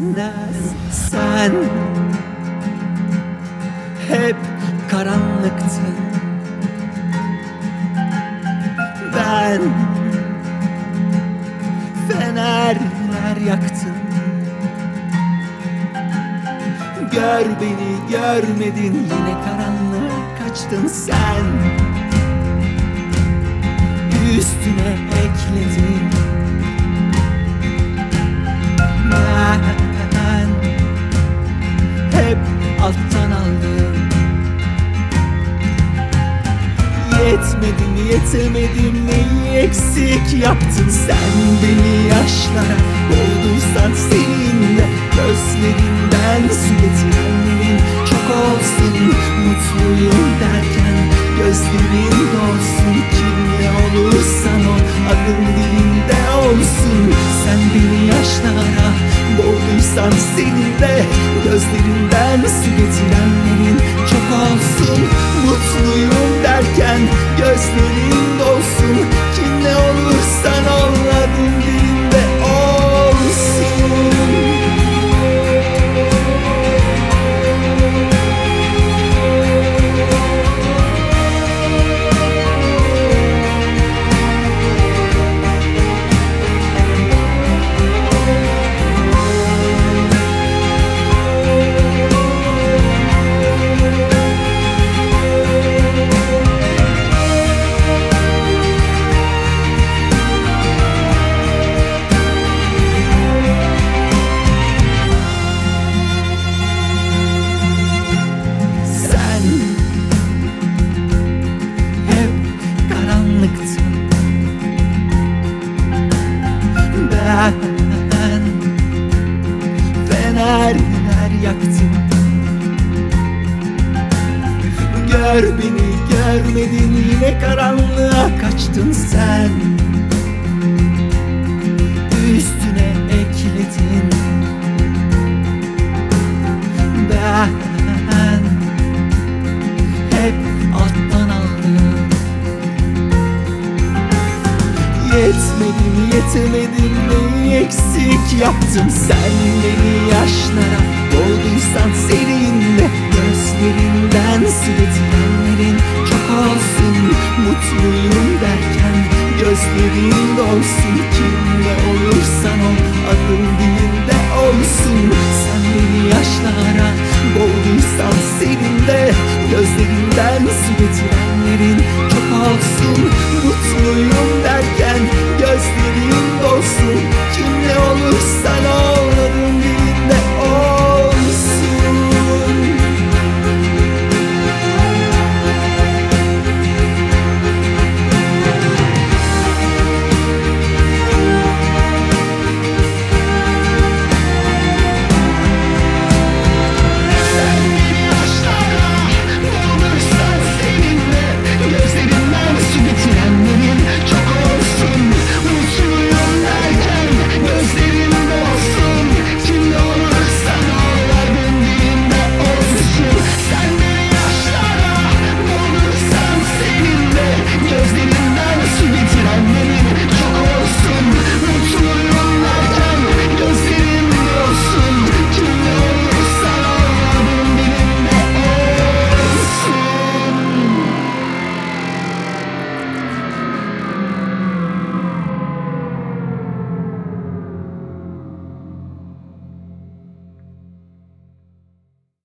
Sen hep karanlıktın, ben fenerler yaktım. Gör beni, görmedin, yine karanlığa kaçtın sen. Üstüne ekledin, ben hep alttan aldım. Yetmedim, yetemedim, neyi eksik yaptın sen? Beni yaşlara boğduysan seninle, gözlerinden su getirenlerin çok olsun. Mutluyum derken gözlerin dolsun, kimle olursan ol, adın dilinde olsun. Sen beni yaşlara boğduysan seninle, gözlerinden su getirenlerin çok olsun. Mutluyum derken gözlerin dolsun, kimle olursan ol, adın dilinde olsun. Ben fenerler yaktım. Gör beni, görmedin, yine karanlığa kaçtın sen. Üstüne ekledin, ben hep alttan aldım. Yetmedim, yetemedim, neyi eksik yaptım sen? Beni yaşlara boğduysan seninle, gözlerinden su getirenlerin çok olsun. Mutluyum derken gözlerin dolsun, kimle olursan ol, adın dilinde olsun. Sen beni yaşlara boğduysan seninle, gözlerinden su getirenlerin